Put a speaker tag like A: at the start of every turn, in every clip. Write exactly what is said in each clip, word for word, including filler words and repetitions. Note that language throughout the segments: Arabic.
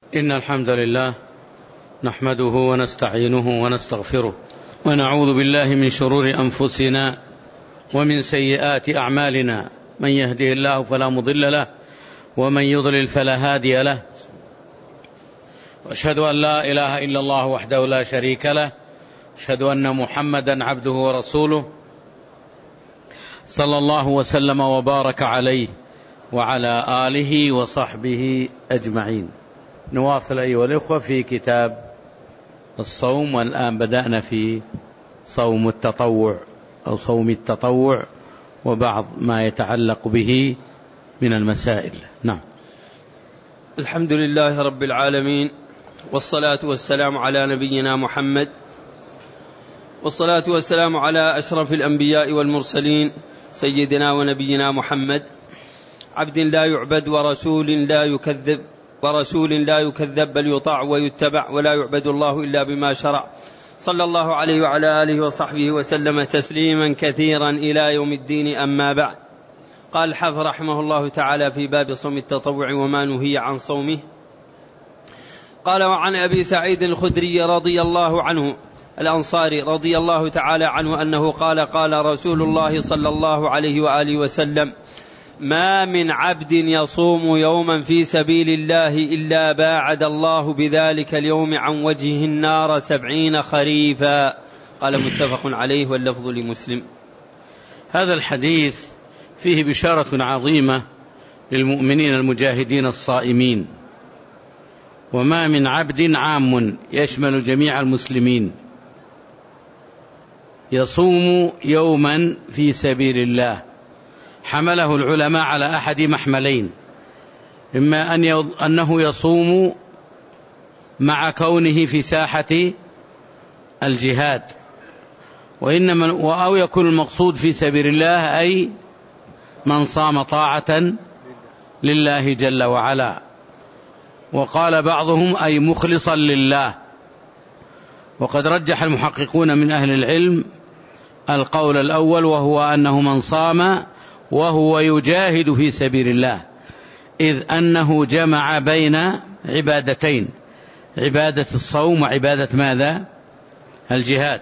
A: إن الحمد لله نحمده ونستعينه ونستغفره ونعوذ بالله من شرور أنفسنا ومن سيئات أعمالنا، من يهده الله فلا مضل له ومن يضلل فلا هادي له، وأشهد أن لا إله إلا الله وحده لا شريك له، أشهد أن محمدا عبده ورسوله صلى الله وسلم وبارك عليه وعلى آله وصحبه أجمعين. نواصل أيها الإخوة في كتاب الصوم، والآن بدأنا في صوم التطوع أو صوم التطوع وبعض ما يتعلق به من المسائل. نعم.
B: الحمد لله رب العالمين، والصلاة والسلام على نبينا محمد، والصلاة والسلام على أشرف الأنبياء والمرسلين سيدنا ونبينا محمد، عبد لا يعبد ورسول لا يكذب ورسول لا يكذب بل يطاع ويتبع، ولا يعبد الله إلا بما شرع، صلى الله عليه وعلى آله وصحبه وسلم تسليما كثيرا إلى يوم الدين. أما بعد، قال الحافظ رحمه الله تعالى في باب صوم التطوع وما نهي عن صومه، قال: وعن أبي سعيد الخدري رضي الله عنه الأنصاري رضي الله تعالى عنه أنه قال: قال رسول الله صلى الله عليه وآله وسلم: ما من عبد يصوم يوما في سبيل الله إلا باعد الله بذلك اليوم عن وجهه النار سبعين خريفا. قال متفق عليه، واللفظ لمسلم.
A: هذا الحديث فيه بشارة عظيمة للمؤمنين المجاهدين الصائمين، وما من عبد عام يشمل جميع المسلمين يصوم يوما في سبيل الله، حمله العلماء على أحد محملين: إما أن أنه يصوم مع كونه في ساحة الجهاد، وإنما أو يكون المقصود في سبيل الله أي من صام طاعة لله جل وعلا، وقال بعضهم أي مخلصا لله. وقد رجح المحققون من أهل العلم القول الأول، وهو أنه من صام وهو يجاهد في سبيل الله، إذ أنه جمع بين عبادتين: عبادة الصوم وعبادة ماذا؟ الجهاد.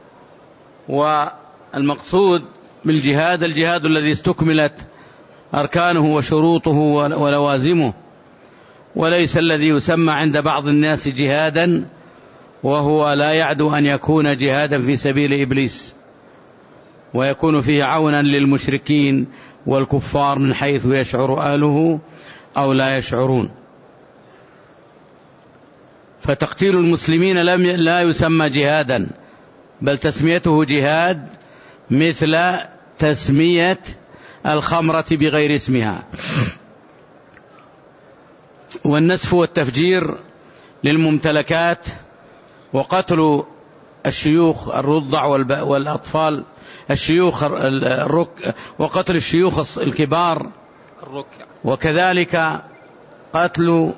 A: والمقصود بالجهاد الجهاد الذي استكملت أركانه وشروطه ولوازمه، وليس الذي يسمى عند بعض الناس جهادا وهو لا يعدو أن يكون جهادا في سبيل إبليس، ويكون فيه عونا للمشركين والكفار من حيث يشعر أهله أو لا يشعرون. فتقتيل المسلمين لا يسمى جهادا، بل تسميته جهاد مثل تسمية الخمرة بغير اسمها. والنسف والتفجير للممتلكات، وقتل الشيوخ الرضع والأطفال الشيوخ الرك وقتل الشيوخ الكبار الركع، وكذلك قتل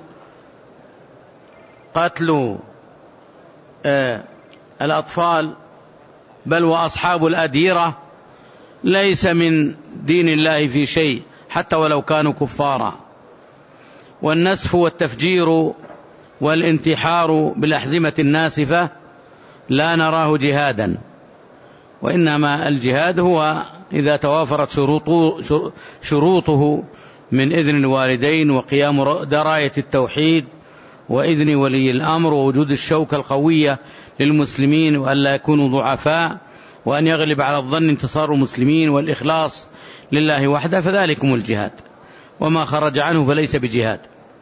A: قتل آه الأطفال بل وأصحاب الأديرة ليس من دين الله في شيء حتى ولو كانوا كفارا. والنسف والتفجير والانتحار بالأحزمة الناسفة لا نراه جهادا، وإنما الجهاد هو إذا توافرت شروطه, شروطه من إذن الوالدين وقيام دراية التوحيد وإذن ولي الأمر ووجود الشوكة القوية للمسلمين وأن لا يكونوا ضعفاء، وأن يغلب على الظن انتصار المسلمين والإخلاص لله وحده، فذلكم الجهاد، وما خرج عنه فليس بجهاد.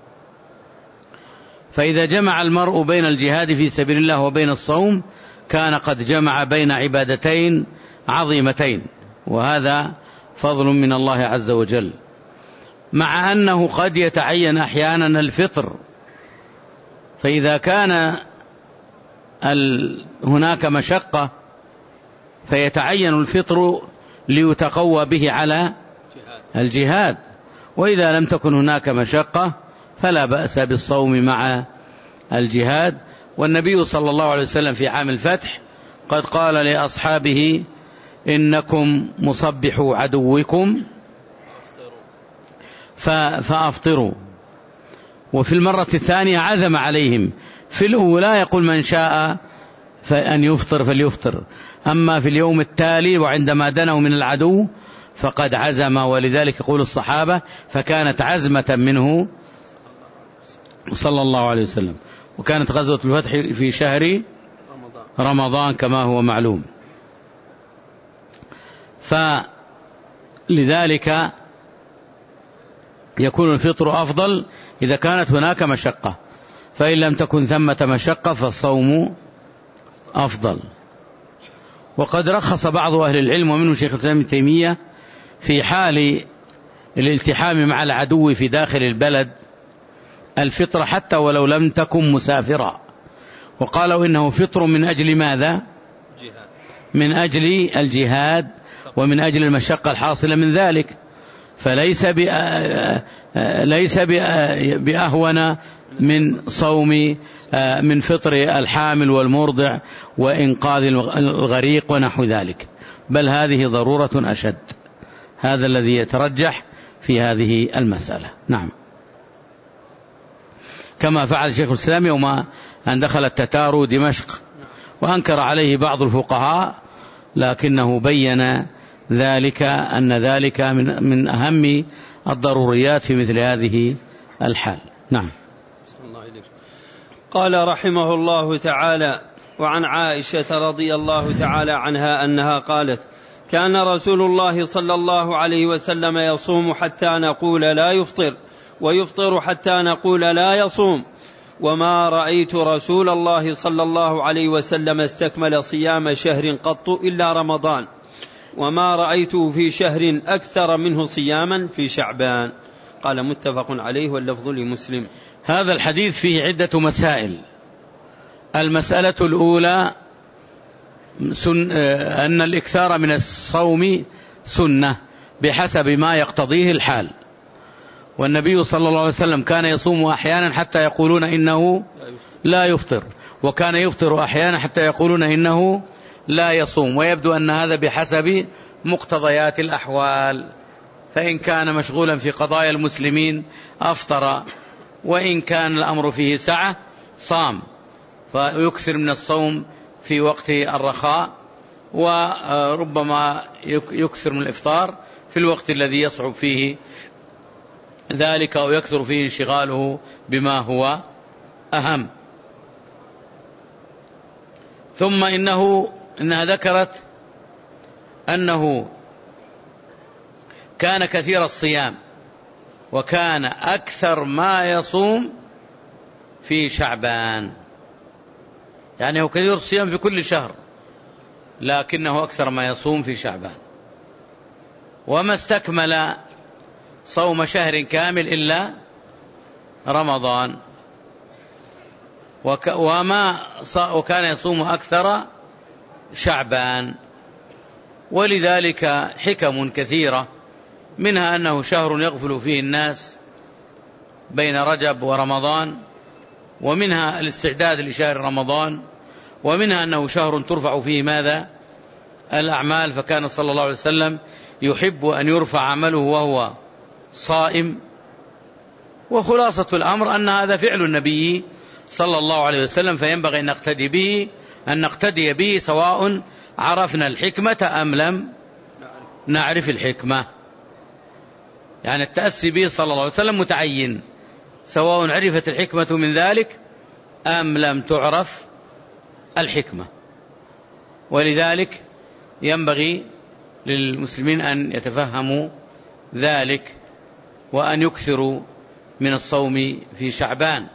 A: فإذا جمع المرء بين الجهاد في سبيل الله وبين الصوم كان قد جمع بين عبادتين عظيمتين، وهذا فضل من الله عز وجل، مع أنه قد يتعين أحيانا الفطر. فإذا كان هناك مشقة فيتعين الفطر ليتقوى به على الجهاد، وإذا لم تكن هناك مشقة فلا بأس بالصوم مع الجهاد. والنبي صلى الله عليه وسلم في عام الفتح قد قال لأصحابه: إنكم مصبحوا عدوكم فأفطروا. وفي المرة الثانية عزم عليهم. في الأولى يقول من شاء فأن يفطر فليفطر، أما في اليوم التالي وعندما دنوا من العدو فقد عزم، ولذلك يقول الصحابة فكانت عزمة منه صلى الله عليه وسلم. وكانت غزوة الفتح في شهر رمضان كما هو معلوم. فلذلك يكون الفطر أفضل إذا كانت هناك مشقة، فإن لم تكن ثمة مشقة فالصوم أفضل. وقد رخص بعض أهل العلم ومنه شيخ الإسلام ابن تيمية في حال الالتحام مع العدو في داخل البلد الفطر حتى ولو لم تكن مسافرا، وقالوا إنه فطر من أجل ماذا؟ من أجل الجهاد ومن أجل المشقة الحاصلة من ذلك، فليس ليس بأهون من صوم من فطر الحامل والمرضع وإنقاذ الغريق ونحو ذلك، بل هذه ضرورة أشد. هذا الذي يترجح في هذه المسألة. نعم، كما فعل شيخ الإسلام يوم أن دخل التتار دمشق وأنكر عليه بعض الفقهاء، لكنه بين ذلك أن ذلك من من أهم الضروريات في مثل هذه الحال. نعم.
B: قال رحمه الله تعالى: وعن عائشة رضي الله تعالى عنها أنها قالت: كان رسول الله صلى الله عليه وسلم يصوم حتى نقول لا يفطر، ويفطر حتى نقول لا يصوم، وما رأيت رسول الله صلى الله عليه وسلم استكمل صيام شهر قط إلا رمضان، وما رأيته في شهر أكثر منه صياما في شعبان. قال متفق عليه واللفظ لمسلم.
A: هذا الحديث فيه عدة مسائل. المسألة الأولى سن أن الإكثار من الصوم سنة بحسب ما يقتضيه الحال، والنبي صلى الله عليه وسلم كان يصوم أحيانا حتى يقولون إنه لا يفطر، وكان يفطر أحيانا حتى يقولون إنه لا يصوم، ويبدو أن هذا بحسب مقتضيات الأحوال، فإن كان مشغولا في قضايا المسلمين أفطر، وإن كان الأمر فيه سعة صام، فيكثر من الصوم في وقت الرخاء، وربما يكثر من الإفطار في الوقت الذي يصعب فيه ذلك أو يكثر فيه انشغاله بما هو أهم. ثم إنه إنها ذكرت أنه كان كثير الصيام، وكان أكثر ما يصوم في شعبان، يعني هو كثير الصيام في كل شهر، لكنه أكثر ما يصوم في شعبان، وما استكمل صوم شهر كامل إلا رمضان، وك وما وكان يصوم أكثر شعبان. ولذلك حكم كثيرة، منها أنه شهر يغفل فيه الناس بين رجب ورمضان، ومنها الاستعداد لشهر رمضان، ومنها أنه شهر ترفع فيه ماذا؟ الأعمال، فكان صلى الله عليه وسلم يحب أن يرفع عمله وهو صائم. وخلاصة الأمر أن هذا فعل النبي صلى الله عليه وسلم، فينبغي أن نقتدي به أن نقتدي به سواء عرفنا الحكمة أم لم نعرف الحكمة، يعني التأسي به صلى الله عليه وسلم متعين، سواء عرفت الحكمة من ذلك أم لم تعرف الحكمة. ولذلك ينبغي للمسلمين أن يتفهموا ذلك، وأن يكثروا من الصوم في شعبان،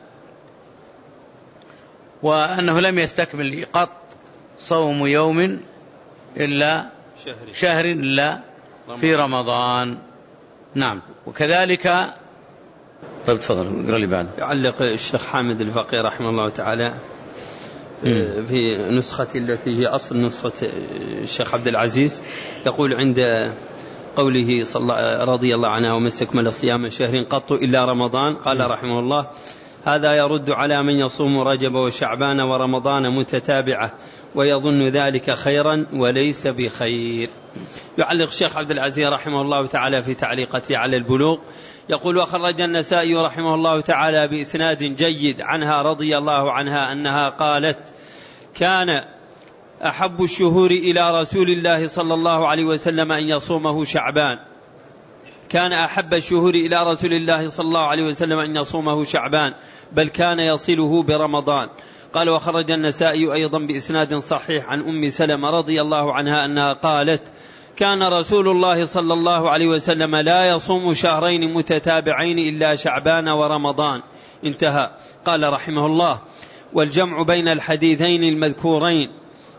A: وأنه لم يستكمل قط صوم يوم إلا شهر إلا في رمضان. نعم. وكذلك طيب تفضل اقرأ لي بعد.
B: يعلق الشيخ حامد الفقيه رحمه الله تعالى في نسخة التي هي أصل نسخة الشيخ عبد العزيز، يقول عند قوله صلى رضي الله عنه: وما استكمل صيام شهر قط إلا رمضان، قال رحمه الله: هذا يرد على من يصوم رجب وشعبان ورمضان متتابعة ويظن ذلك خيرا وليس بخير. يعلق الشيخ عبد العزيز رحمه الله تعالى في تعليقته على البلوغ، يقول: وخرج النسائي رحمه الله تعالى بإسناد جيد عنها رضي الله عنها أنها قالت: كان أحب الشهور إلى رسول الله صلى الله عليه وسلم أن يصومه شعبان كان أحب الشهور إلى رسول الله صلى الله عليه وسلم أن يصومه شعبان بل كان يصله برمضان. قال: وخرج النسائي أيضا بإسناد صحيح عن أم سلمة رضي الله عنها أنها قالت: كان رسول الله صلى الله عليه وسلم لا يصوم شهرين متتابعين إلا شعبان ورمضان. انتهى. قال رحمه الله: والجمع بين الحديثين المذكورين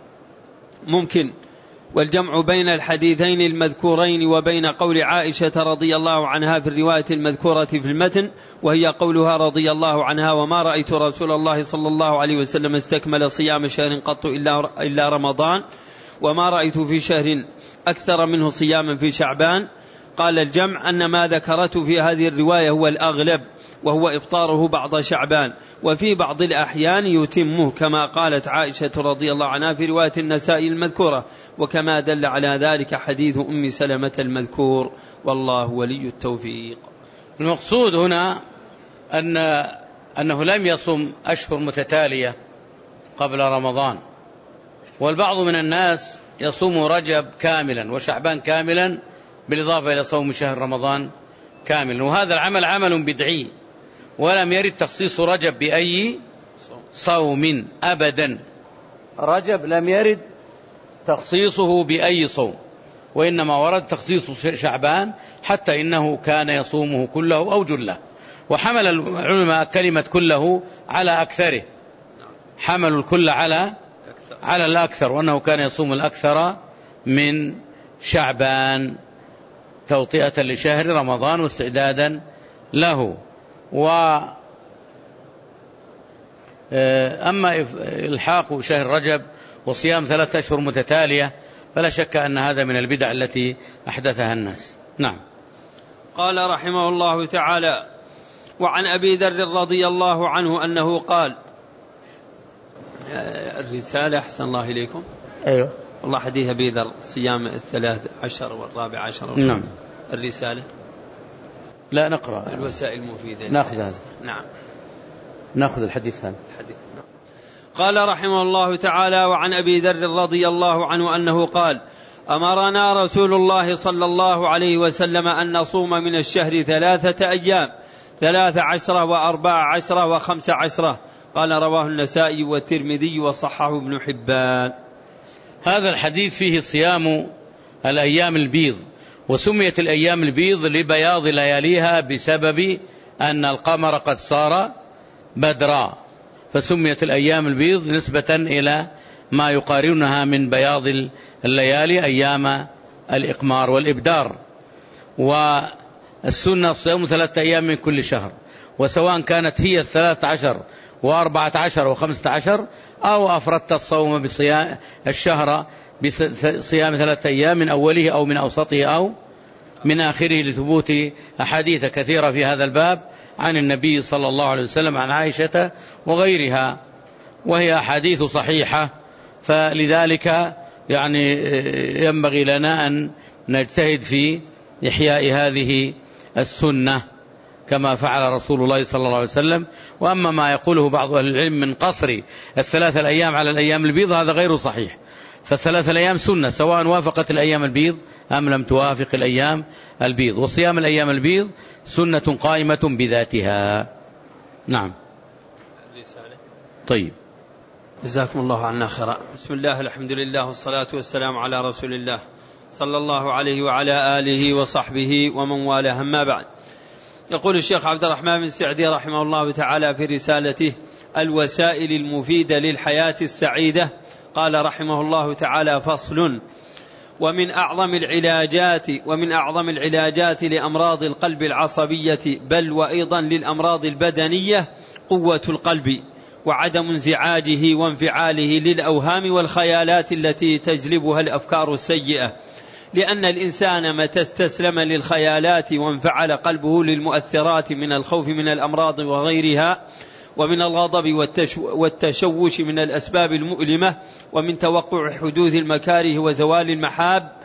B: ممكن والجمع بين الحديثين المذكورين وبين قول عائشة رضي الله عنها في الرواية المذكورة في المتن، وهي قولها رضي الله عنها: وما رأيت رسول الله صلى الله عليه وسلم استكمل صيام شهر قط إلا رمضان، وما رأيت في شهر أكثر منه صياما في شعبان. قال: الجمع أن ما ذكرته في هذه الرواية هو الأغلب، وهو إفطاره بعض شعبان، وفي بعض الأحيان يتمه، كما قالت عائشة رضي الله عنها في رواية النسائي المذكورة، وكما دل على ذلك حديث أم سلمة المذكور، والله ولي التوفيق.
A: المقصود هنا أن أنه لم يصم أشهر متتالية قبل رمضان، والبعض من الناس يصوم رجب كاملا وشعبان كاملا بالإضافة إلى صوم شهر رمضان كاملا، وهذا العمل عمل بدعي، ولم يرد تخصيص رجب بأي صوم أبدا. رجب لم يرد تخصيصه بأي صوم، وإنما ورد تخصيص شعبان، حتى إنه كان يصومه كله أو جله. وحمل العلماء كلمة كله على أكثره، حملوا الكل على على الأكثر، وأنه كان يصوم الأكثر من شعبان توطئة لشهر رمضان واستعدادا له. وأما إلحاق شهر رجب وصيام ثلاثة أشهر متتالية فلا شك أن هذا من البدع التي أحدثها الناس. نعم.
B: قال رحمه الله تعالى: وعن أبي ذر رضي الله عنه أنه قال، الرسالة أحسن الله إليكم.
A: أيوة
B: والله حديث أبي ذر صيام الثلاث عشر والرابع عشر.
A: نعم.
B: الرسالة
A: لا نقرأ
B: الوسائل المفيدة،
A: نأخذ هذا.
B: نعم
A: نأخذ الحديث هذا.
B: الحديث. نعم. قال رحمه الله تعالى: وعن أبي ذر رضي الله عنه أنه قال: أمرنا رسول الله صلى الله عليه وسلم أن نصوم من الشهر ثلاثة أيام، ثلاث عشرة وأربع عشرة وخمس عشرة. قال: رواه النسائي والترمذي وصححه ابن حبان.
A: هذا الحديث فيه صيام الأيام البيض، وسميت الأيام البيض لبياض لياليها بسبب أن القمر قد صار بدرا، فسميت الأيام البيض نسبة إلى ما يقارنها من بياض الليالي أيام الإقمار والإبدار. والسنة صيام ثلاثة أيام من كل شهر، وسواء كانت هي الثلاث عشر وأربعة عشر وخمسة عشر، أو أفردت الصوم بصيام الشهر بصيام ثلاثة أيام من أوله أو من أوسطه أو من آخره، لثبوت أحاديث كثيرة في هذا الباب عن النبي صلى الله عليه وسلم عن عائشة وغيرها، وهي أحاديث صحيحة. فلذلك يعني ينبغي لنا أن نجتهد في إحياء هذه السنة كما فعل رسول الله صلى الله عليه وسلم. وأما ما يقوله بعض أهل العلم من قصر الثلاثة الأيام على الأيام البيض هذا غير صحيح، فالثلاثة الأيام سنة سواء وافقت الأيام البيض أم لم توافق الأيام البيض، وصيام الأيام البيض سنة قائمة بذاتها. نعم. طيب،
B: جزاكم الله عنا خيرا. بسم الله، الحمد لله، والصلاة والسلام على رسول الله صلى الله عليه وعلى آله وصحبه ومن والاه، أما بعد. يقول الشيخ عبد الرحمن بن سعدي رحمه الله تعالى في رسالته الوسائل المفيدة للحياة السعيدة، قال رحمه الله تعالى: فصل: ومن أعظم العلاجات ومن أعظم العلاجات لأمراض القلب العصبية بل وأيضا للأمراض البدنية قوة القلب وعدم انزعاجه وانفعاله للأوهام والخيالات التي تجلبها الأفكار السيئة، لأن الإنسان متى استسلم للخيالات وانفعل قلبه للمؤثرات من الخوف من الأمراض وغيرها، ومن الغضب والتشوش من الأسباب المؤلمة، ومن توقع حدوث المكاره وزوال المحاب،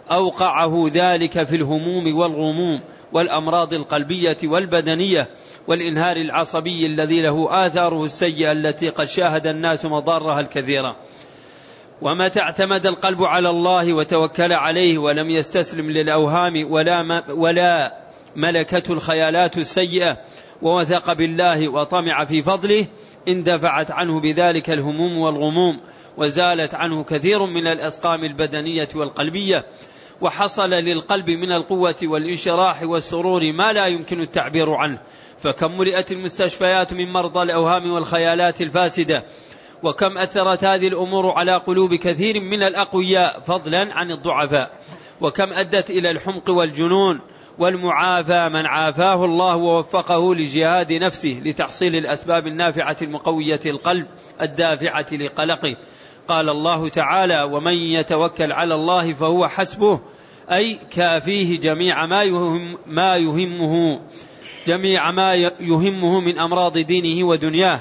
B: أوقعه ذلك في الهموم والغموم والأمراض القلبية والبدنية والإنهار العصبي الذي له آثاره السيئة التي قد شاهد الناس مضارها الكثيرة. ومتى اعتمد القلب على الله وتوكل عليه ولم يستسلم للأوهام ولا, ولا ملكته الخيالات السيئة ووثق بالله وطمع في فضله، اندفعت عنه بذلك الهموم والغموم وزالت عنه كثير من الأسقام البدنية والقلبية، وحصل للقلب من القوة والانشراح والسرور ما لا يمكن التعبير عنه. فكم ملئت المستشفيات من مرضى الأوهام والخيالات الفاسدة، وكم أثرت هذه الأمور على قلوب كثير من الأقوياء فضلا عن الضعفاء، وكم أدت إلى الحمق والجنون والمعافى من عافاه الله ووفقه لجهاد نفسه لتحصيل الأسباب النافعة المقوية القلب الدافعة لقلقه. قال الله تعالى: ومن يتوكل على الله فهو حسبه، أي كافيه جميع ما يهم ما يهمه جميع ما يهمه من أمراض دينه ودنياه.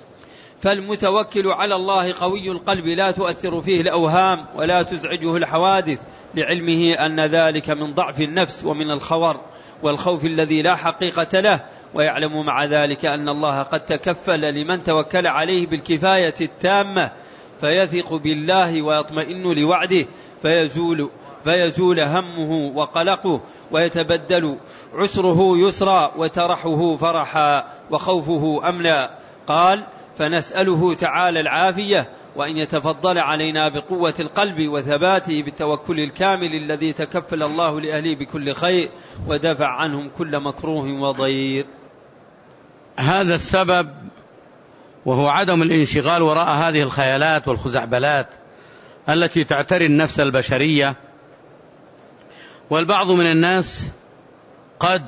B: فالمتوكل على الله قوي القلب لا تؤثر فيه الأوهام ولا تزعجه الحوادث، لعلمه أن ذلك من ضعف النفس ومن الخور والخوف الذي لا حقيقة له، ويعلم مع ذلك أن الله قد تكفل لمن توكل عليه بالكفاية التامة، فيثق بالله ويطمئن لوعده فيزول فيزول همه وقلقه، ويتبدل عسره يسرا وترحه فرحا وخوفه أمنا. قال: فنسأله تعالى العافية، وأن يتفضل علينا بقوة القلب وثباته بالتوكل الكامل الذي تكفل الله لأهله بكل خير ودفع عنهم كل مكروه وضير.
A: هذا السبب وهو عدم الانشغال وراء هذه الخيالات والخزعبلات التي تعتري النفس البشرية. والبعض من الناس قد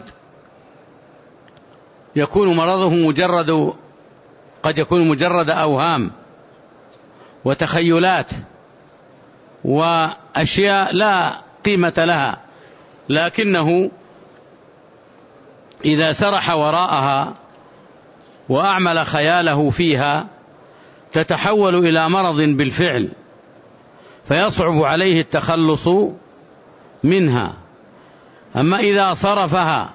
A: يكون مرضه مجرد قد يكون مجرد أوهام وتخيلات وأشياء لا قيمة لها، لكنه إذا سرح وراءها وأعمل خياله فيها تتحول إلى مرض بالفعل، فيصعب عليه التخلص منها. أما إذا صرفها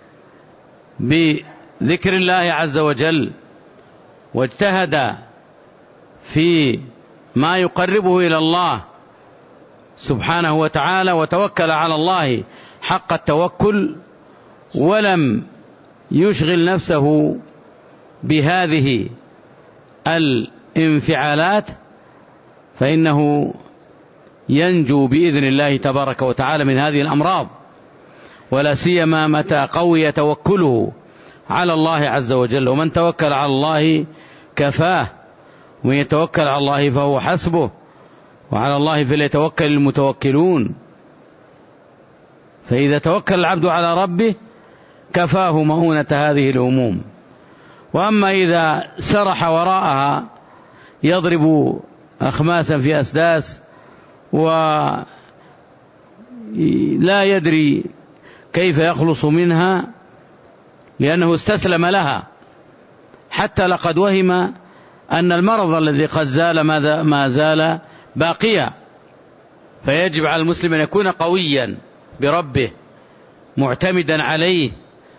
A: بذكر الله عز وجل واجتهد في ما يقربه إلى الله سبحانه وتعالى وتوكل على الله حق التوكل ولم يشغل نفسه بهذه الانفعالات، فإنه ينجو بإذن الله تبارك وتعالى من هذه الأمراض، ولا سيما متى قوي توكله على الله عز وجل. ومن توكل على الله كفاه، ومن يتوكل على الله فهو حسبه، وعلى الله فليتوكل المتوكلون. فإذا توكل العبد على ربه كفاه مؤونة هذه الهموم. وأما إذا سرح وراءها يضرب أخماسا في أسداس ولا يدري كيف يخلص منها لأنه استسلم لها، حتى لقد وهم أن المرض الذي قد زال ما زال باقيا. فيجب على المسلم أن يكون قويا بربه، معتمدا عليه،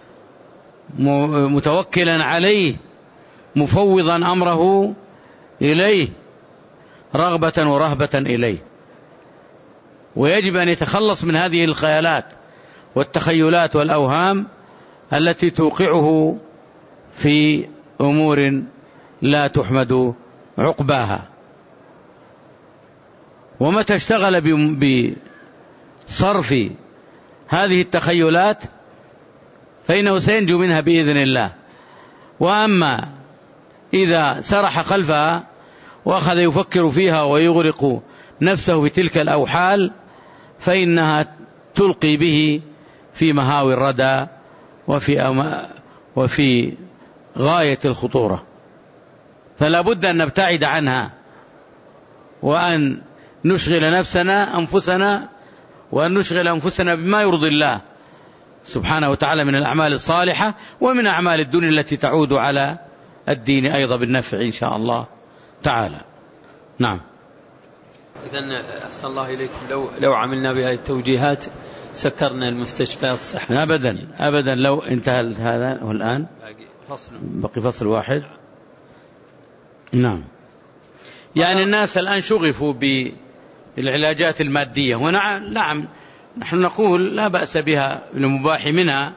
A: متوكلا عليه، مفوضا أمره إليه، رغبة ورهبة إليه. ويجب أن يتخلص من هذه الخيالات والتخيلات والأوهام التي توقعه في أمور لا تحمد عقباها. ومتى اشتغل بصرف هذه التخيلات فإنه سينجو منها بإذن الله. وأما إذا سرح خلفها وأخذ يفكر فيها ويغرق نفسه بتلك الأوحال فإنها تلقي به في مهاوي الردى وفي, أما وفي غاية الخطورة. فلا بد أن نبتعد عنها، وأن نشغل نفسنا أنفسنا وأن نشغل أنفسنا بما يرضي الله سبحانه وتعالى من الأعمال الصالحة ومن أعمال الدنيا التي تعود على الدين أيضا بالنفع إن شاء الله تعالى. نعم.
B: إذن أحسن الله إليكم، لو لو عملنا بهذه التوجيهات سكرنا المستشفيات الصحية.
A: أبدا أبدا، لو انتهى هذا والآن
B: فصل
A: بقي فصل واحد. نعم، يعني الناس الآن شغفوا بالعلاجات المادية، ونعم نعم نحن نقول لا بأس بها للمباح منها،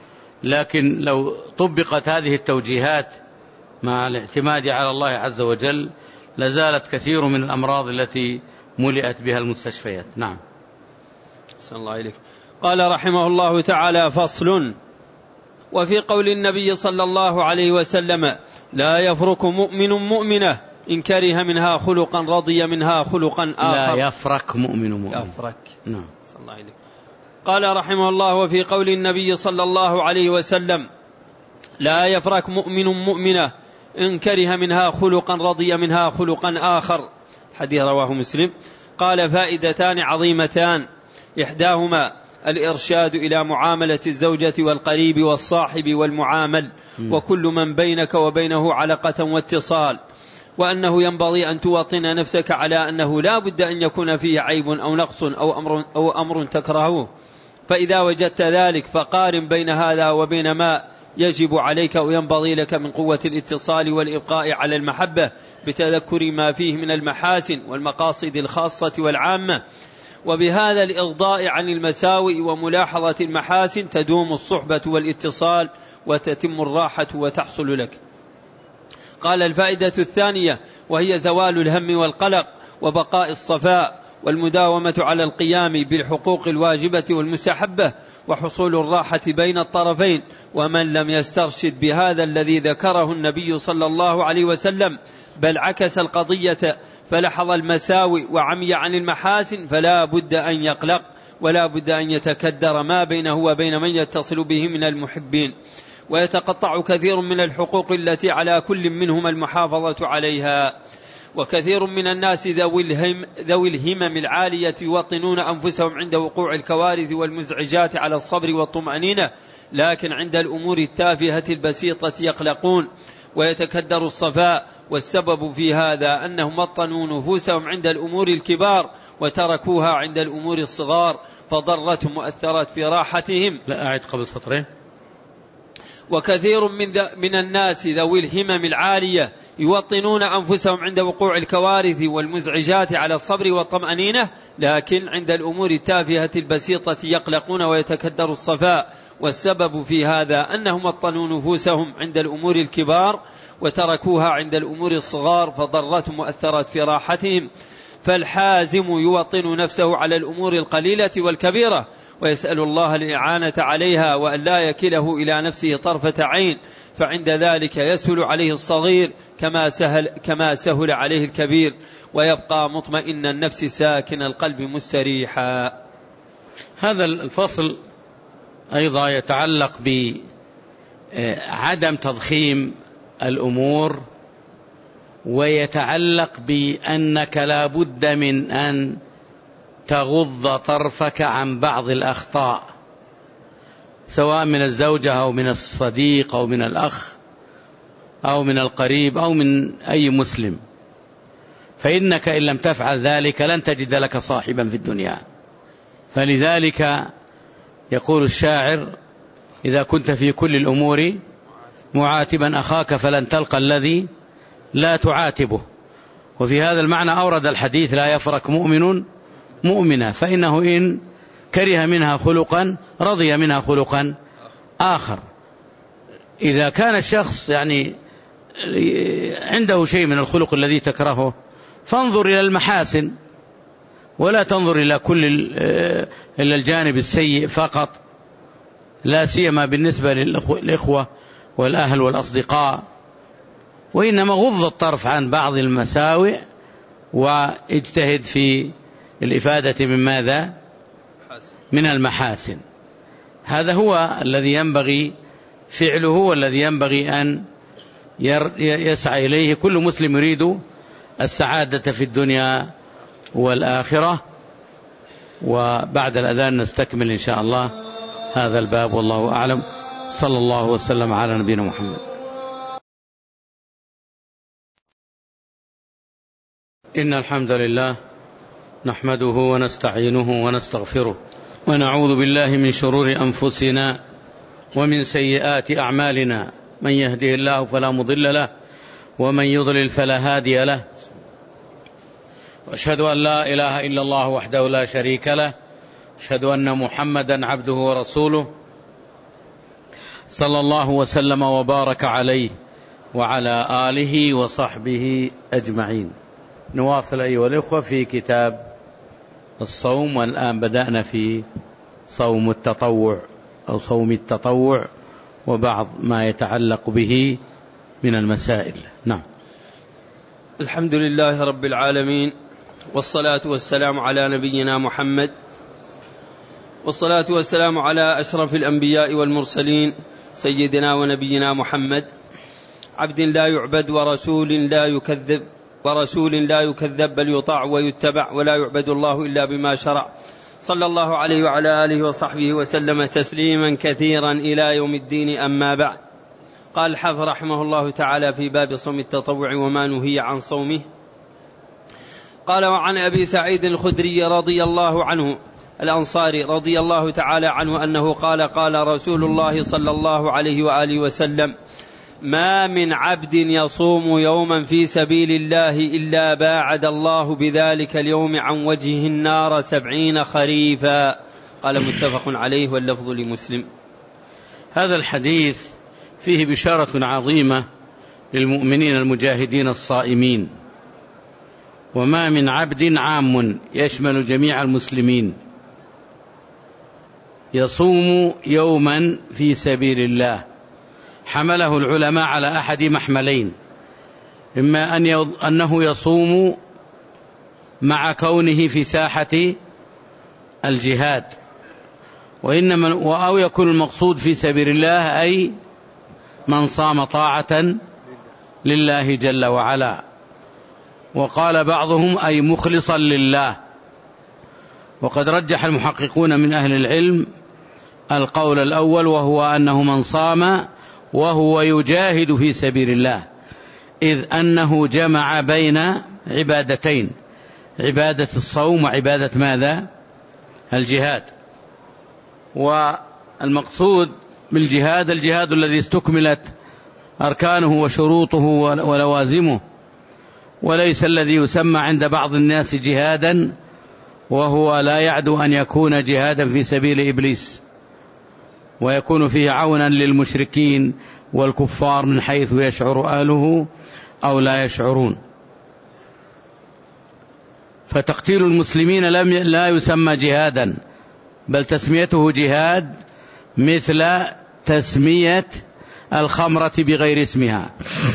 A: لكن لو طبقت هذه التوجيهات مع الاعتماد على الله عز وجل لزالت كثير من الأمراض التي ملئت بها المستشفيات. نعم.
B: صلى الله عليه. قال رحمه الله تعالى: فصل. وفي قول النبي صلى الله عليه وسلم: لا يفرك مؤمن مؤمنة إن كره منها خلقا رضي منها خلقا آخر.
A: لا يفرك مؤمن مؤمن.
B: يفرك.
A: نعم.
B: صلى الله عليه. قال رحمه الله: وفي قول النبي صلى الله عليه وسلم: لا يفرك مؤمن مؤمنة إن كره منها خلقا رضي منها خلقا آخر. حديث رواه مسلم. قال: فائدتان عظيمتان، إحداهما الإرشاد إلى معاملة الزوجة والقريب والصاحب والمعامل وكل من بينك وبينه علقة واتصال، وأنه ينبغي أن توطن نفسك على أنه لا بد أن يكون فيه عيب أو نقص أو أمر, أو أمر تكرهه، فإذا وجدت ذلك فقارن بين هذا وبين ما يجب عليك وينبغي لك من قوة الاتصال والإبقاء على المحبة بتذكر ما فيه من المحاسن والمقاصد الخاصة والعامة، وبهذا الإغضاء عن المساوئ وملاحظة المحاسن تدوم الصحبة والاتصال وتتم الراحة وتحصل لك. قال: الفائدة الثانية وهي زوال الهم والقلق وبقاء الصفاء والمداومة على القيام بالحقوق الواجبة والمستحبة وحصول الراحة بين الطرفين. ومن لم يسترشد بهذا الذي ذكره النبي صلى الله عليه وسلم بل عكس القضية فلحظ المساوئ وعمي عن المحاسن فلا بد أن يقلق ولا بد أن يتكدر ما بينه وبين من يتصل به من المحبين، ويتقطع كثير من الحقوق التي على كل منهم المحافظة عليها. وكثير من الناس ذوي الهم ذوي الهمم العالية يوطنون أنفسهم عند وقوع الكوارث والمزعجات على الصبر والطمأنينة، لكن عند الأمور التافهة البسيطة يقلقون ويتكدر الصفاء، والسبب في هذا أنهم وطنوا نفوسهم عند الأمور الكبار وتركوها عند الأمور الصغار فضرتهم وأثرت في راحتهم.
A: لا أعد قبل سطرين.
B: وكثير من, من الناس ذوي الهمم العالية يوطنون أنفسهم عند وقوع الكوارث والمزعجات على الصبر والطمأنينة، لكن عند الأمور التافهة البسيطة يقلقون ويتكدر الصفاء، والسبب في هذا أنهم وطنوا نفوسهم عند الأمور الكبار وتركوها عند الأمور الصغار فضرتهم وأثرت في راحتهم. فالحازم يوطن نفسه على الأمور القليلة والكبيرة ويسأل الله الإعانة عليها وأن لا يكله إلى نفسه طرفة عين، فعند ذلك يسهل عليه الصغير كما سهل, كما سهل عليه الكبير، ويبقى مطمئن النفس ساكن القلب مستريحا.
A: هذا الفصل أيضا يتعلق بعدم تضخيم الأمور، ويتعلق بأنك لا بد من أن تغض طرفك عن بعض الأخطاء سواء من الزوجة أو من الصديق أو من الأخ أو من القريب أو من أي مسلم، فإنك إن لم تفعل ذلك لن تجد لك صاحبا في الدنيا. فلذلك يقول الشاعر: إذا كنت في كل الأمور معاتبا أخاك فلن تلقى الذي لا تعاتبه. وفي هذا المعنى أورد الحديث: لا يفرك مؤمن مؤمنة فإنه إن كره منها خلقا رضي منها خلقا آخر. إذا كان الشخص يعني عنده شيء من الخلق الذي تكرهه فانظر إلى المحاسن ولا تنظر إلى كل إلى الجانب السيء فقط، لا سيما بالنسبة للإخوة والأهل والأصدقاء، وإنما غض الطرف عن بعض المساوئ واجتهد في الإفادة من ماذا؟ من المحاسن. هذا هو الذي ينبغي فعله والذي ينبغي أن يسعى إليه كل مسلم يريد السعادة في الدنيا والآخرة. وبعد الأذان نستكمل إن شاء الله هذا الباب، والله أعلم. صلى الله وسلم على نبينا محمد. إن الحمد لله نحمده ونستعينه ونستغفره ونعوذ بالله من شرور أنفسنا ومن سيئات أعمالنا، من يهده الله فلا مضل له ومن يضلل فلا هادي له، وأشهد أن لا إله إلا الله وحده لا شريك له، أشهد أن محمدا عبده ورسوله صلى الله وسلم وبارك عليه وعلى آله وصحبه أجمعين. نواصل أيها الأخوة في كتاب الصوم، والآن بدأنا في صوم التطوع أو صوم التطوع وبعض ما يتعلق به من المسائل. نعم.
B: الحمد لله رب العالمين، والصلاة والسلام على نبينا محمد، والصلاة والسلام على أشرف الأنبياء والمرسلين سيدنا ونبينا محمد، عبد لا يعبد ورسول لا يكذب ورسول لا يكذب بل يطاع ويتبع، ولا يعبد الله إلا بما شرع، صلى الله عليه وعلى آله وصحبه وسلم تسليما كثيرا إلى يوم الدين. أما بعد، قال الحافظ رحمه الله تعالى في باب صوم التطوع وما نهي عن صومه، قال: وعن أبي سعيد الخدري رضي الله عنه الأنصاري رضي الله تعالى عنه أنه قال: قال رسول الله صلى الله عليه وآله وسلم: ما من عبد يصوم يوما في سبيل الله إلا باعد الله بذلك اليوم عن وجهه النار سبعين خريفا. قال متفق عليه، واللفظ لمسلم.
A: هذا الحديث فيه بشارة عظيمة للمؤمنين المجاهدين الصائمين، وما من عبد عام يشمل جميع المسلمين يصوم يوما في سبيل الله، حمله العلماء على أحد محملين: إما أن أنه يصوم مع كونه في ساحة الجهاد، وإنما أو يكون المقصود في سبيل الله أي من صام طاعة لله جل وعلا. وقال بعضهم أي مخلصا لله. وقد رجح المحققون من أهل العلم القول الأول، وهو أنه من صام وهو يجاهد في سبيل الله، إذ أنه جمع بين عبادتين: عبادة الصوم وعبادة ماذا؟ الجهاد. والمقصود بالجهاد الجهاد الذي استكملت أركانه وشروطه ولوازمه، وليس الذي يسمى عند بعض الناس جهادا وهو لا يعدو أن يكون جهادا في سبيل إبليس، ويكون فيه عونا للمشركين والكفار من حيث يشعر أهله أو لا يشعرون. فتقتيل المسلمين لم لا يسمى جهادا، بل تسميته جهاد مثل تسمية الخمرة بغير اسمها.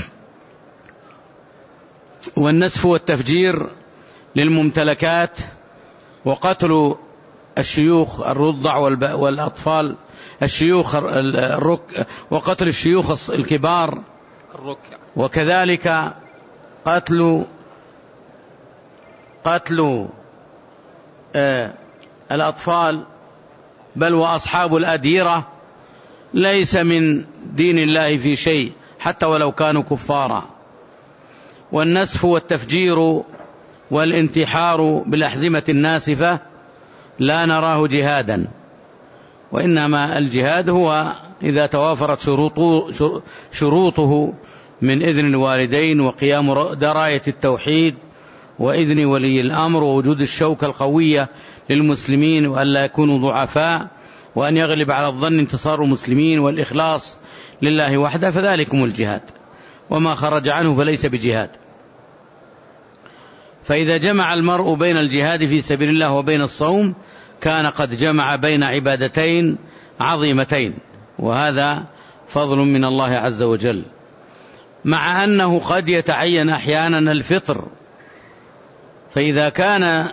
A: والنسف والتفجير للممتلكات، وقتل الشيوخ الرضع والأطفال الشيوخ الرك وقتل الشيوخ الكبار الركع، وكذلك قتل قتل آه الأطفال بل وأصحاب الأديرة ليس من دين الله في شيء حتى ولو كانوا كفارا. والنسف والتفجير والانتحار بالأحزمة الناسفة لا نراه جهادا، وإنما الجهاد هو إذا توافرت شروطه, شروطه من إذن الوالدين وقيام دراية التوحيد وإذن ولي الأمر ووجود الشوكة القوية للمسلمين وأن لا يكونوا ضعفاء، وأن يغلب على الظن انتصار المسلمين والإخلاص لله وحده، فذلكم الجهاد. وما خرج عنه فليس بجهاد. فإذا جمع المرء بين الجهاد في سبيل الله وبين الصوم كان قد جمع بين عبادتين عظيمتين، وهذا فضل من الله عز وجل. مع أنه قد يتعين أحيانا الفطر، فإذا كان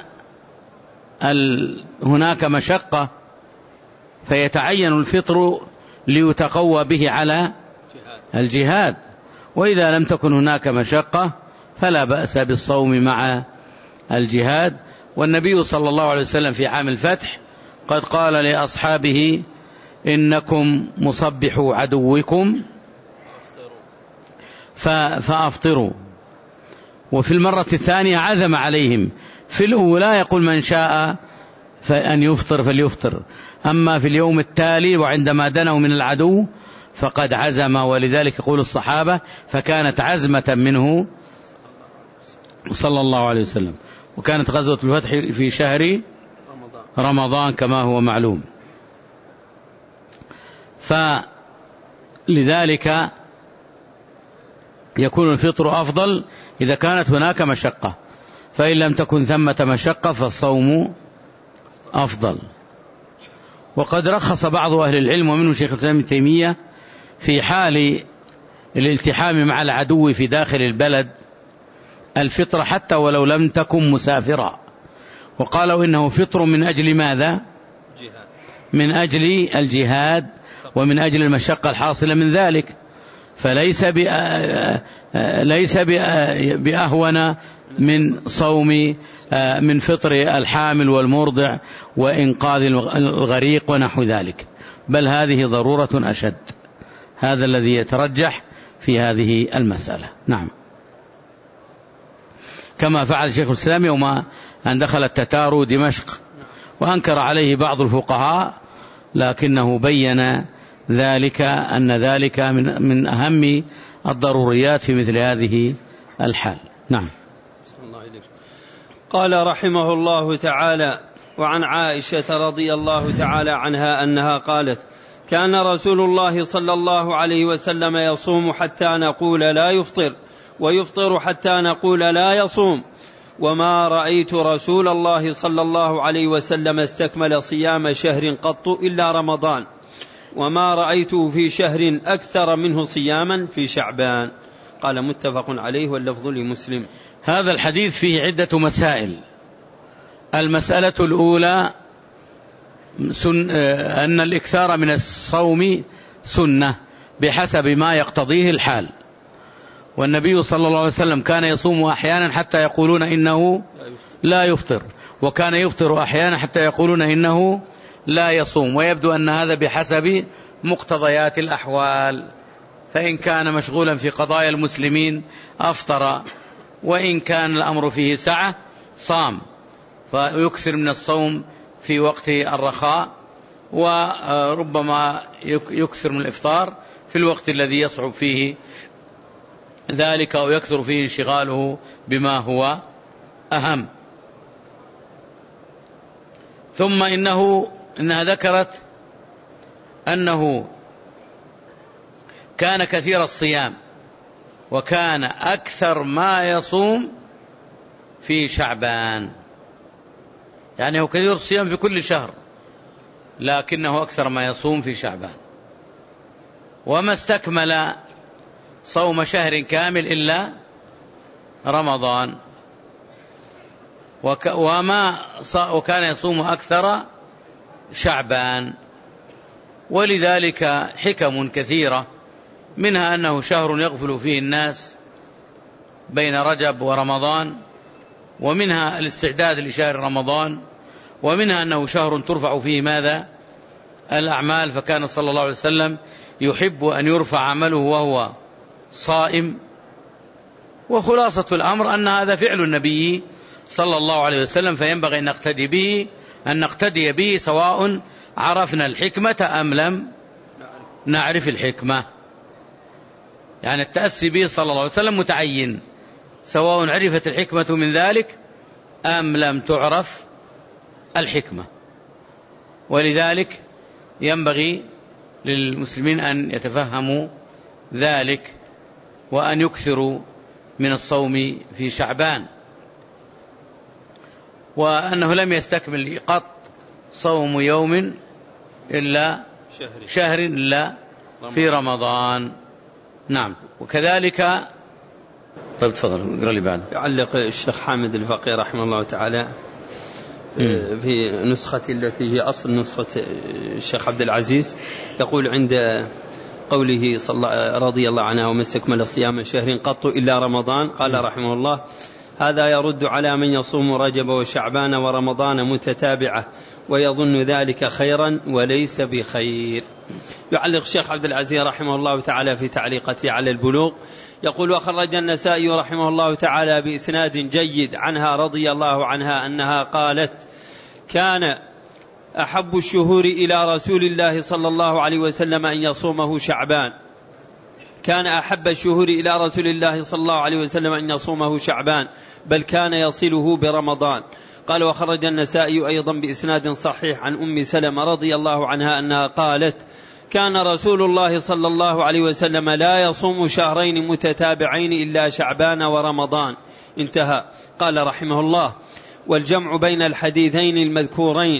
A: هناك مشقة فيتعين الفطر ليتقوى به على الجهاد، وإذا لم تكن هناك مشقة فلا بأس بالصوم مع الجهاد. والنبي صلى الله عليه وسلم في عام الفتح قد قال لأصحابه: إنكم مصبحوا عدوكم فأفطروا. وفي المرة الثانية عزم عليهم في الأولى يقول من شاء فأن يفطر فليفطر، أما في اليوم التالي وعندما دنوا من العدو فقد عزم، ولذلك يقول الصحابة فكانت عزمة منه صلى الله عليه وسلم. وكانت غزوة الفتح في شهر رمضان كما هو معلوم. فلذلك يكون الفطر أفضل إذا كانت هناك مشقة، فإن لم تكن ثمة مشقة فالصوم أفضل. وقد رخص بعض أهل العلم ومنهم شيخ الإسلام ابن تيمية في حال الالتحام مع العدو في داخل البلد الفطر حتى ولو لم تكن مسافرا، وقالوا إنه فطر من أجل ماذا؟ من أجل الجهاد ومن أجل المشقة الحاصلة من ذلك، فليس ليس بأهون من صوم من فطر الحامل والمرضع وإنقاذ الغريق ونحو ذلك، بل هذه ضرورة أشد. هذا الذي يترجح في هذه المسألة. نعم، كما فعل شيخ الإسلام يوم أن دخل التتار دمشق وأنكر عليه بعض الفقهاء، لكنه بين ذلك أن ذلك من من أهم الضروريات في مثل هذه الحال. نعم.
B: قال رحمه الله تعالى: وعن عائشة رضي الله تعالى عنها أنها قالت: كان رسول الله صلى الله عليه وسلم يصوم حتى نقول لا يفطر، ويفطر حتى نقول لا يصوم، وما رأيت رسول الله صلى الله عليه وسلم استكمل صيام شهر قط إلا رمضان، وما رأيته في شهر أكثر منه صياما في شعبان. قال متفق عليه واللفظ لمسلم.
A: هذا الحديث فيه عدة مسائل. المسألة الأولى سن أن الإكثار من الصوم سنة بحسب ما يقتضيه الحال، والنبي صلى الله عليه وسلم كان يصوم أحيانا حتى يقولون إنه لا يفطر، وكان يفطر أحيانا حتى يقولون إنه لا يصوم، ويبدو أن هذا بحسب مقتضيات الأحوال، فإن كان مشغولا في قضايا المسلمين أفطر، وإن كان الأمر فيه سعة صام، فيكثر من الصوم في وقت الرخاء، وربما يكثر من الإفطار في الوقت الذي يصعب فيه ذلك أو يكثر فيه انشغاله بما هو أهم. ثم إنه إنها ذكرت أنه كان كثير الصيام، وكان أكثر ما يصوم في شعبان، يعني هو كثير الصيام في كل شهر، لكنه أكثر ما يصوم في شعبان، وما استكمل صوم شهر كامل إلا رمضان، وك وما وكان يصوم أكثر شعبان. ولذلك حكم كثيرة، منها أنه شهر يغفل فيه الناس بين رجب ورمضان، ومنها الاستعداد لشهر رمضان، ومنها أنه شهر ترفع فيه ماذا؟ الأعمال، فكان صلى الله عليه وسلم يحب أن يرفع عمله وهو صائم. وخلاصة الأمر أن هذا فعل النبي صلى الله عليه وسلم، فينبغي أن نقتدي به أن نقتدي به سواء عرفنا الحكمة أم لم نعرف الحكمة، يعني التأسي به صلى الله عليه وسلم متعين، سواء عرفت الحكمة من ذلك أم لم تعرف الحكمة. ولذلك ينبغي للمسلمين أن يتفهموا ذلك، وأن يكثروا من الصوم في شعبان، وأنه لم يستكمل قط صوم يوم إلا شهر إلا في رمضان. نعم. وكذلك طيب تفضل اقرأ لي بعد.
B: يعلق الشيخ حامد الفقيه رحمه الله تعالى في نسخة التي هي أصل نسخة الشيخ عبد العزيز، يقول عند قوله صلى رضي الله عنه: وما استكمل صيام شهر قط إلا رمضان، قال رحمه الله: هذا يرد على من يصوم رجب وشعبان ورمضان متتابعة ويظن ذلك خيرا وليس بخير. يعلق الشيخ عبد العزيز رحمه الله تعالى في تعليقته على البلوغ، يقول: وخرج النسائي رحمه الله تعالى بإسناد جيد عنها رضي الله عنها أنها قالت: كان أحب الشهور إلى رسول الله صلى الله عليه وسلم أن يصومه شعبان كان أحب الشهور إلى رسول الله صلى الله عليه وسلم أن يصومه شعبان بل كان يصله برمضان. قال: وخرج النسائي أيضا بإسناد صحيح عن أم سلمة رضي الله عنها أنها قالت: كان رسول الله صلى الله عليه وسلم لا يصوم شهرين متتابعين إلا شعبان ورمضان. انتهى. قال رحمه الله: والجمع بين الحديثين المذكورين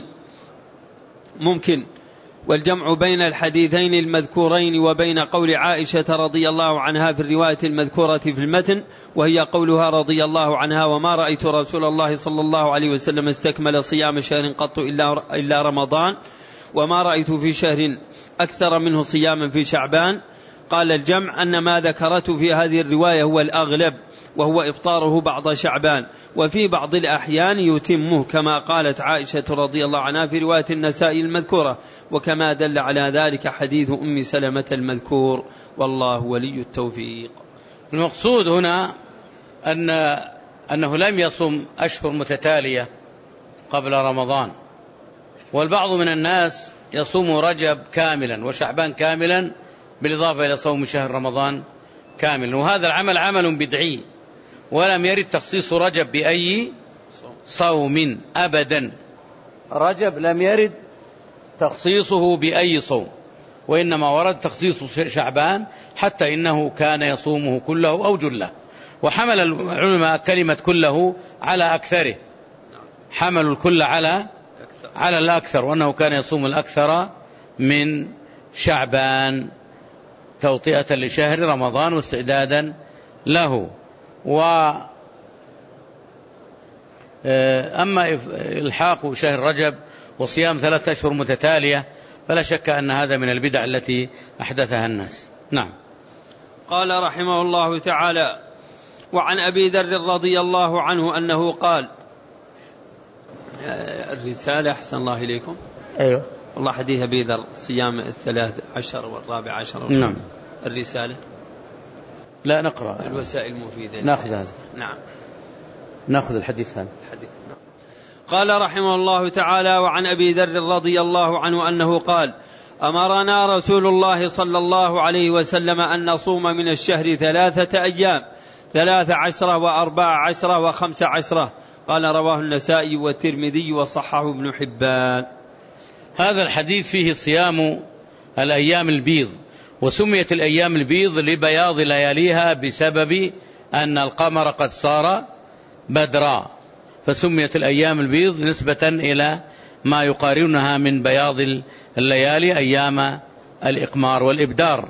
B: ممكن والجمع بين الحديثين المذكورين وبين قول عائشة رضي الله عنها في الرواية المذكورة في المتن، وهي قولها رضي الله عنها: وما رأيت رسول الله صلى الله عليه وسلم استكمل صيام شهر قط إلا رمضان، وما رأيت في شهر أكثر منه صياما في شعبان. قال: الجمع أن ما ذكرته في هذه الرواية هو الأغلب، وهو إفطاره بعض شعبان، وفي بعض الأحيان يتمه كما قالت عائشة رضي الله عنها في رواية النسائي المذكورة، وكما دل على ذلك حديث أم سلمة المذكور، والله ولي التوفيق.
A: المقصود هنا أن أنه لم يصم أشهر متتالية قبل رمضان، والبعض من الناس يصوم رجب كاملا وشعبان كاملا بالإضافة إلى صوم شهر رمضان كاملا، وهذا العمل عمل بدعي، ولم يرد تخصيص رجب بأي صوم أبدا. رجب لم يرد تخصيصه بأي صوم، وإنما ورد تخصيص شعبان، حتى إنه كان يصومه كله أو جله. وحمل العلماء كلمة كله على أكثره، حملوا الكل على على الأكثر، وأنه كان يصوم الأكثر من شعبان توطئة لشهر رمضان واستعدادا له. وأما إلحاق شهر رجب وصيام ثلاثة أشهر متتالية فلا شك أن هذا من البدع التي أحدثها الناس. نعم.
B: قال رحمه الله تعالى: وعن أبي ذر رضي الله عنه أنه قال. الرسالة أحسن الله إليكم.
A: أيوة
B: والله حديث أبي ذر صيام الثلاث عشر والرابع عشر.
A: نعم.
B: الرسالة
A: لا نقرأ
B: الوسائل المفيدة
A: ناخذ هذا.
B: نعم
A: ناخذ الحديث هذا.
B: الحديث. نعم. قال رحمه الله تعالى: وعن أبي ذر رضي الله عنه أنه قال: أمرنا رسول الله صلى الله عليه وسلم أن نصوم من الشهر ثلاثة أيام، ثلاث عشرة وأربع عشرة وخمس عشرة. قال: رواه النسائي والترمذي وصححه ابن حبان.
A: هذا الحديث فيه صيام الأيام البيض، وسميت الأيام البيض لبياض لياليها بسبب أن القمر قد صار بدرا، فسميت الأيام البيض نسبة إلى ما يقارنها من بياض الليالي أيام الإقمار والإبدار.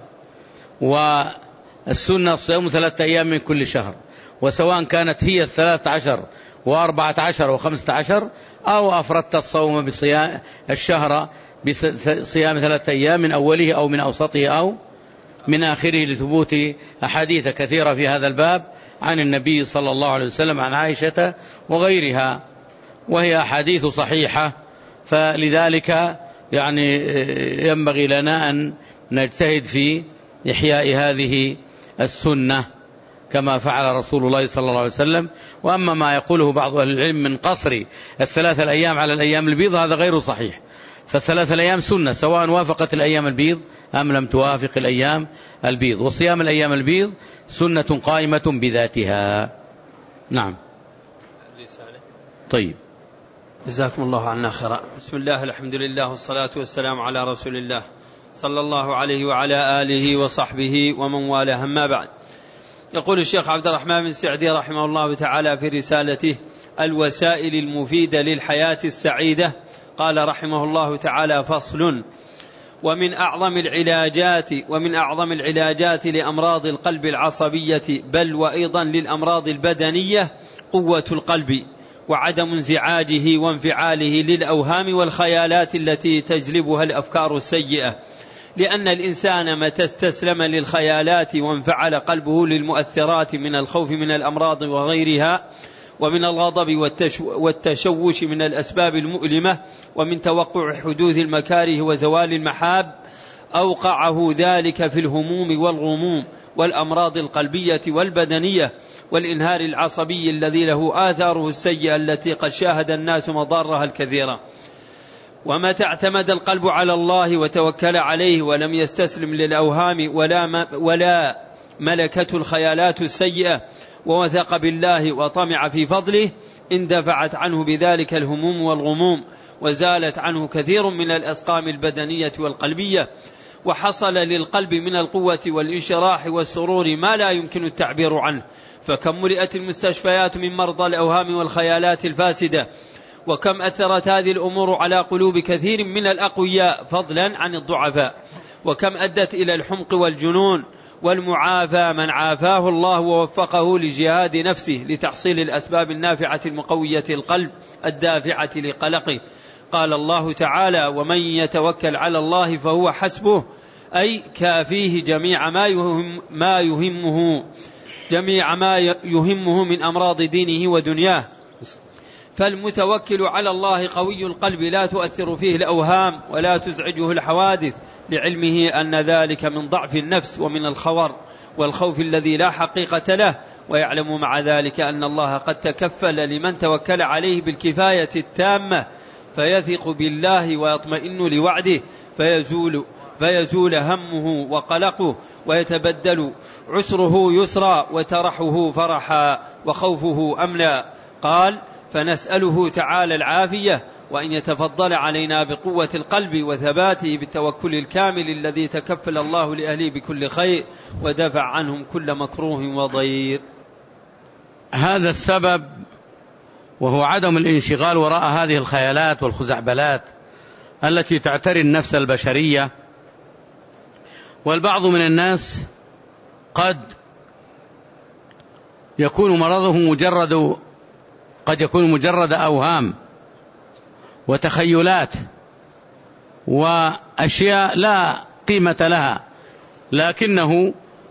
A: والسنة صيام ثلاثة أيام من كل شهر، وسواء كانت هي الثلاثة عشر وأربعة عشر وخمسة عشر أو أفردت الصوم بصيام الشهر بصيام ثلاثة أيام من أوله أو من أوسطه أو من آخره، لثبوت أحاديث كثيرة في هذا الباب عن النبي صلى الله عليه وسلم عن عائشة وغيرها، وهي أحاديث صحيحة. فلذلك يعني ينبغي لنا أن نجتهد في إحياء هذه السنة كما فعل رسول الله صلى الله عليه وسلم. وأما ما يقوله بعض أهل العلم من قصر الثلاثة الأيام على الأيام البيض هذا غير صحيح، فالثلاثة الأيام سنة سواء وافقت الأيام البيض أم لم توافق الأيام البيض، وصيام الأيام البيض سنة قائمة بذاتها. نعم. طيب،
B: جزاكم الله عنا خيرا. بسم الله، الحمد لله، والصلاة والسلام على رسول الله صلى الله عليه وعلى آله وصحبه ومن والاه، أما بعد. يقول الشيخ عبد الرحمن بن سعدي رحمه الله تعالى في رسالته الوسائل المفيدة للحياة السعيدة، قال رحمه الله تعالى: فصل: ومن أعظم العلاجات ومن أعظم العلاجات لأمراض القلب العصبية بل وأيضا للأمراض البدنية قوة القلب وعدم انزعاجه وانفعاله للأوهام والخيالات التي تجلبها الأفكار السيئة، لأن الإنسان متى استسلم للخيالات وانفعل قلبه للمؤثرات من الخوف من الأمراض وغيرها، ومن الغضب والتشوش من الأسباب المؤلمة، ومن توقع حدوث المكاره وزوال المحاب، أوقعه ذلك في الهموم والغموم والأمراض القلبية والبدنية والإنهار العصبي الذي له آثاره السيئة التي قد شاهد الناس مضارها الكثيرة. ومتى اعتمد القلب على الله وتوكل عليه ولم يستسلم للأوهام ولا, ولا ملكته الخيالات السيئة ووثق بالله وطمع في فضله، اندفعت عنه بذلك الهموم والغموم، وزالت عنه كثير من الأسقام البدنية والقلبية، وحصل للقلب من القوة والانشراح والسرور ما لا يمكن التعبير عنه. فكم ملئت المستشفيات من مرضى الأوهام والخيالات الفاسدة، وكم أثرت هذه الأمور على قلوب كثير من الأقوياء فضلا عن الضعفاء، وكم أدت إلى الحمق والجنون. والمعافى من عافاه الله ووفقه لجهاد نفسه لتحصيل الأسباب النافعة المقوية القلب الدافعة لقلقه. قال الله تعالى: ومن يتوكل على الله فهو حسبه، أي كافيه جميع ما يهم ما يهمه جميع ما يهمه من أمراض دينه ودنياه. فالمتوكل على الله قوي القلب لا تؤثر فيه الأوهام ولا تزعجه الحوادث، لعلمه أن ذلك من ضعف النفس ومن الخور والخوف الذي لا حقيقة له، ويعلم مع ذلك أن الله قد تكفل لمن توكل عليه بالكفاية التامة، فيثق بالله ويطمئن لوعده، فيزول, فيزول همه وقلقه، ويتبدل عسره يسرا وترحه فرحا وخوفه أمنا. قال: فنسأله تعالى العافية، وأن يتفضل علينا بقوة القلب وثباته بالتوكل الكامل الذي تكفل الله لأهله بكل خير ودفع عنهم كل مكروه وضير.
A: هذا السبب وهو عدم الانشغال وراء هذه الخيالات والخزعبلات التي تعتري النفس البشرية. والبعض من الناس قد يكون مرضه مجرد قد يكون مجرد أوهام وتخيلات وأشياء لا قيمة لها، لكنه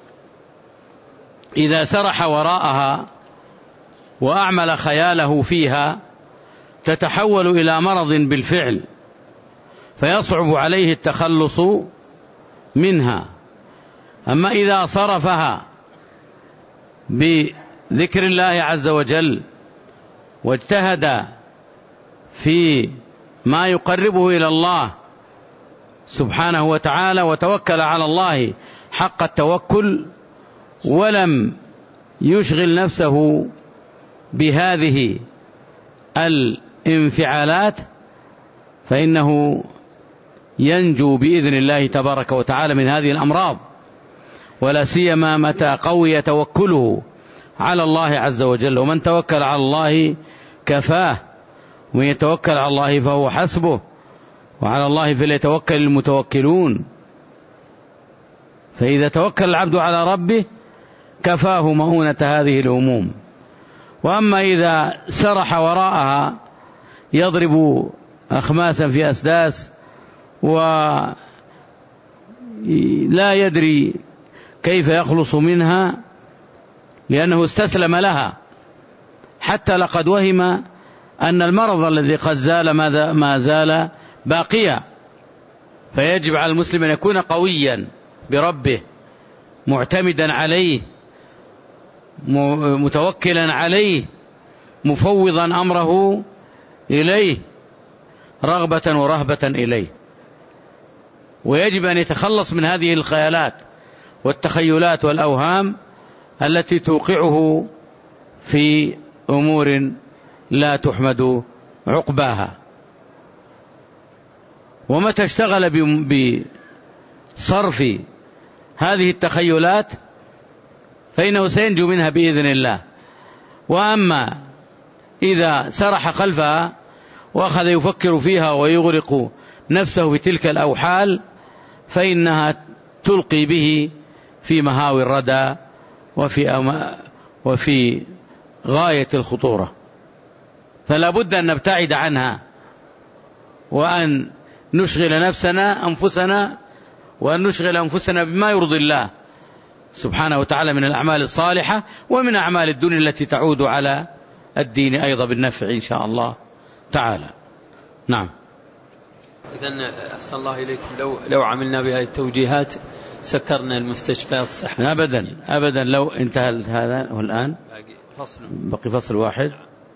A: إذا سرح وراءها وأعمل خياله فيها تتحول إلى مرض بالفعل، فيصعب عليه التخلص منها. أما إذا صرفها بذكر الله عز وجل واجتهد في ما يقربه إلى الله سبحانه وتعالى وتوكل على الله حق التوكل ولم يشغل نفسه بهذه الانفعالات، فإنه ينجو بإذن الله تبارك وتعالى من هذه الأمراض، ولا سيما متى قوي توكله على الله عز وجل. ومن توكل على الله كفاه، ومن يتوكل على الله فهو حسبه، وعلى الله فليتوكل المتوكلون. فإذا توكل العبد على ربه كفاه مؤونة هذه الهموم. وأما إذا سرح وراءها يضرب أخماسا في أسداس ولا يدري كيف يخلص منها لأنه استسلم لها، حتى لقد وهم أن المرض الذي قد زال ما زال باقيا. فيجب على المسلم أن يكون قويا بربه، معتمدا عليه، متوكلا عليه، مفوضا أمره إليه، رغبة ورهبة إليه. ويجب أن يتخلص من هذه الخيالات والتخيلات والأوهام التي توقعه في أمور لا تحمد عقباها. ومتى اشتغل بصرف هذه التخيلات فإنه سينجو منها بإذن الله. وأما إذا سرح خلفها وأخذ يفكر فيها ويغرق نفسه في تلك الأوحال فإنها تلقي به في مهاوي الردى وفي, أما وفي غاية الخطورة. فلا بد أن نبتعد عنها، وأن نشغل نفسنا أنفسنا وأن نشغل أنفسنا بما يرضي الله سبحانه وتعالى من الأعمال الصالحة ومن أعمال الدنيا التي تعود على الدين أيضا بالنفع إن شاء الله تعالى. نعم.
B: إذن أحسن الله إليكم، لو لو عملنا بهذه التوجيهات سكرنا المستشفيات الصحية.
A: أبدا أبدا، لو انتهى هذا والآن
B: فصل
A: بقي فصل واحد.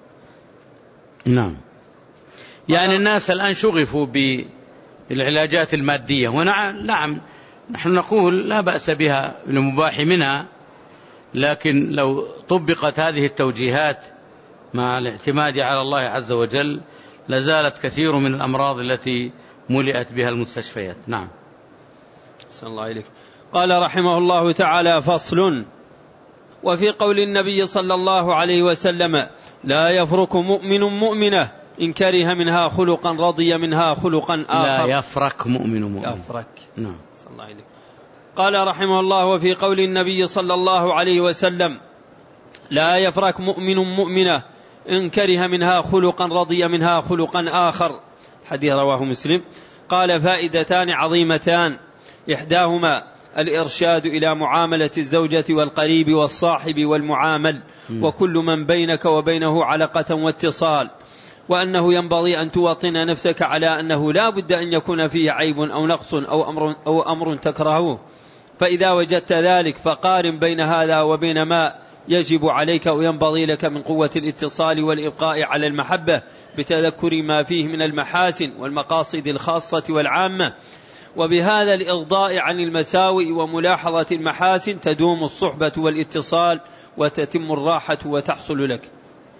A: نعم، يعني الناس الآن شغفوا بالعلاجات المادية، ونعم نعم نحن نقول لا بأس بها للمباح منها، لكن لو طبقت هذه التوجيهات مع الاعتماد على الله عز وجل لزالت كثير من الأمراض التي ملئت بها المستشفيات. نعم.
B: أحسن الله إليك. قال رحمه الله تعالى: فصل. وفي قول النبي صلى الله عليه وسلم: لا يفرك مؤمن مؤمنة إن كره منها خلقا رضي منها خلقا آخر.
A: لا يفرك مؤمن مؤمنة.
B: يفرك.
A: نعم.
B: أحسن الله إليك. قال رحمه الله: وفي قول النبي صلى الله عليه وسلم: لا يفرك مؤمن مؤمنة إن كره منها خلقا رضي منها خلقا آخر. حديث رواه مسلم. قال: فائدتان عظيمتان، إحداهما الإرشاد إلى معاملة الزوجة والقريب والصاحب والمعامل م. وكل من بينك وبينه علقة واتصال، وأنه ينبغي أن توطن نفسك على أنه لا بد أن يكون فيه عيب أو نقص أو أمر, أو أمر تكرهه، فإذا وجدت ذلك فقارن بين هذا وبين ما يجب عليك وينبغي لك من قوة الاتصال والإبقاء على المحبة بتذكر ما فيه من المحاسن والمقاصد الخاصة والعامة، وبهذا الإغضاء عن المساوئ وملاحظة المحاسن تدوم الصحبة والاتصال وتتم الراحة وتحصل لك.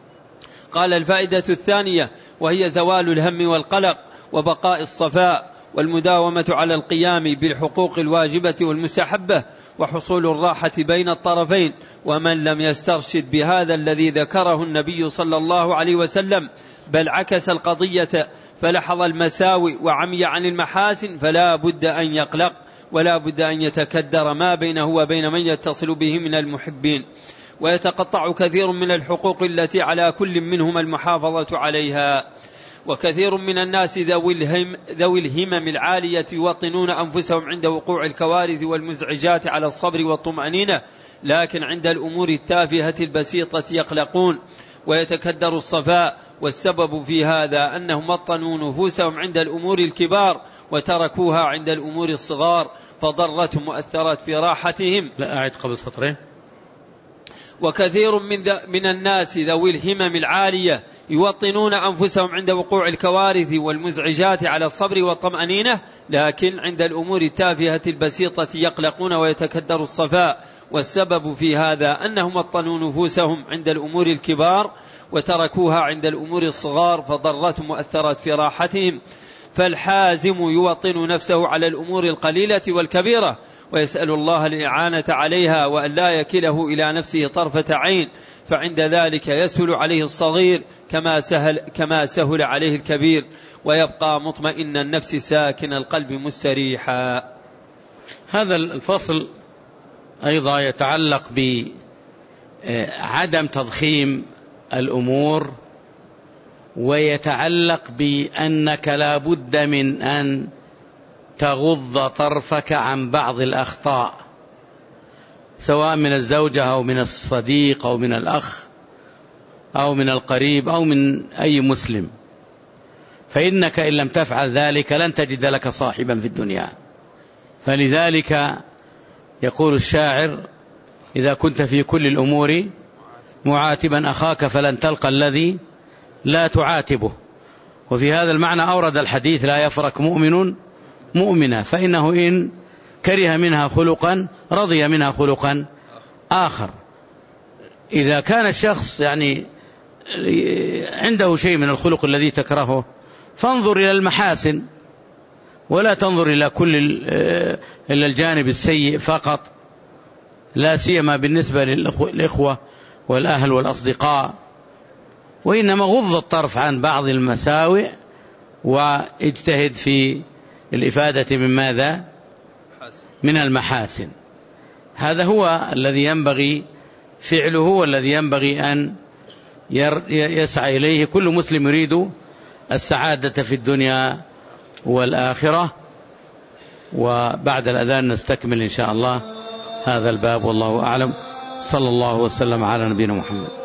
B: قال: الفائدة الثانية وهي زوال الهم والقلق وبقاء الصفاء والمداومة على القيام بالحقوق الواجبة والمستحبة وحصول الراحة بين الطرفين. ومن لم يسترشد بهذا الذي ذكره النبي صلى الله عليه وسلم بل عكس القضية فلحظ المساوئ وعمي عن المحاسن فلا بد أن يقلق ولا بد أن يتكدر ما بينه وبين من يتصل به من المحبين، ويتقطع كثير من الحقوق التي على كل منهما المحافظة عليها. وكثير من الناس ذوي الهم ذوي الهمم العالية يوطنون أنفسهم عند وقوع الكوارث والمزعجات على الصبر والطمأنينة، لكن عند الأمور التافهة البسيطة يقلقون ويتكدر الصفاء، والسبب في هذا أنهم وطنوا نفوسهم عند الأمور الكبار وتركوها عند الأمور الصغار فضرتهم وأثرت في راحتهم.
A: لا أعد قبل سطرين.
B: وكثير من, من الناس ذوي الهمم العالية يوطنون أنفسهم عند وقوع الكوارث والمزعجات على الصبر والطمأنينة، لكن عند الأمور التافهة البسيطة يقلقون ويتكدر الصفاء، والسبب في هذا أنهم وطنوا نفوسهم عند الأمور الكبار وتركوها عند الأمور الصغار فضرتهم وأثرت في راحتهم. فالحازم يوطن نفسه على الأمور القليلة والكبيرة ويسأل الله الإعانة عليها وأن لا يكله إلى نفسه طرفة عين، فعند ذلك يسهل عليه الصغير كما سهل, كما سهل عليه الكبير، ويبقى مطمئن النفس ساكن القلب مستريحا.
A: هذا الفصل أيضا يتعلق بعدم تضخيم الأمور، ويتعلق بأنك لا بد من أن تغض طرفك عن بعض الأخطاء سواء من الزوجة أو من الصديق أو من الأخ أو من القريب أو من أي مسلم، فإنك إن لم تفعل ذلك لن تجد لك صاحبا في الدنيا. فلذلك يقول الشاعر: إذا كنت في كل الأمور معاتبا أخاك فلن تلقى الذي لا تعاتبه. وفي هذا المعنى أورد الحديث: لا يفرك مؤمن مؤمنة فإنه إن كره منها خلقا رضي منها خلقا آخر. إذا كان الشخص يعني عنده شيء من الخلق الذي تكرهه فانظر إلى المحاسن ولا تنظر إلى كل إلى الجانب السيء فقط، لا سيما بالنسبة للإخوة والأهل والأصدقاء، وإنما غض الطرف عن بعض المساوئ واجتهد في الإفادة من ماذا؟ من المحاسن. هذا هو الذي ينبغي فعله والذي ينبغي أن يسعى إليه كل مسلم يريد السعادة في الدنيا والآخرة. وبعد الأذان نستكمل إن شاء الله هذا الباب، والله أعلم. صلى الله وسلم على نبينا محمد.